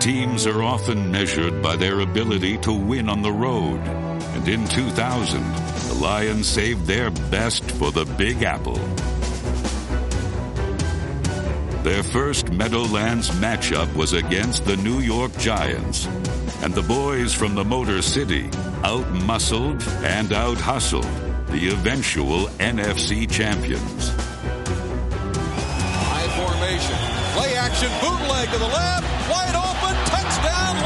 Teams are often measured by their ability to win on the road. And in 2000, the Lions saved their best for the Big Apple. Their first Meadowlands matchup was against the New York Giants. And the boys from the Motor City out-muscled and out-hustled the eventual NFC champions. High formation. Play action, bootleg to the left. Wide open, touchdown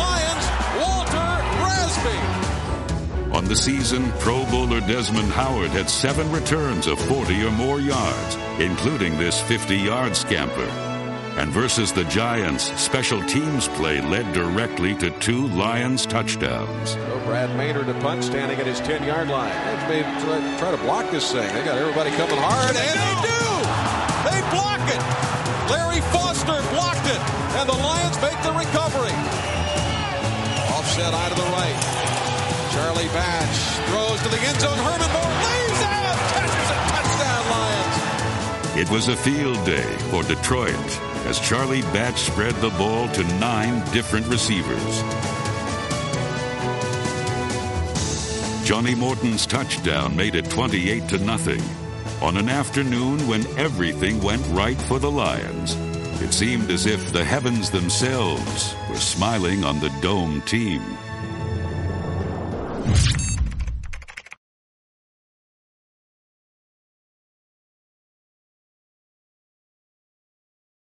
Lions. Walter Rasby. On the season, Pro Bowler Desmond Howard had 7 returns of 40 or more yards, including this 50-yard scamper. And versus the Giants, special teams play led directly to 2 Lions touchdowns. So Brad Maynard to punt, standing at his 10-yard line. They try to block this thing. They got everybody coming hard, and they do! They block it! Larry Foster blocked it, and the Lions make the recovery. Offset eye to the right. Charlie Batch throws to the end zone. Herman Moore lays out, catches it, touchdown Lions. It was a field day for Detroit as Charlie Batch spread the ball to 9 different receivers. Johnny Morton's touchdown made it 28-0 on an afternoon when everything went right for the Lions. It seemed as if the heavens themselves were smiling on the Dome team.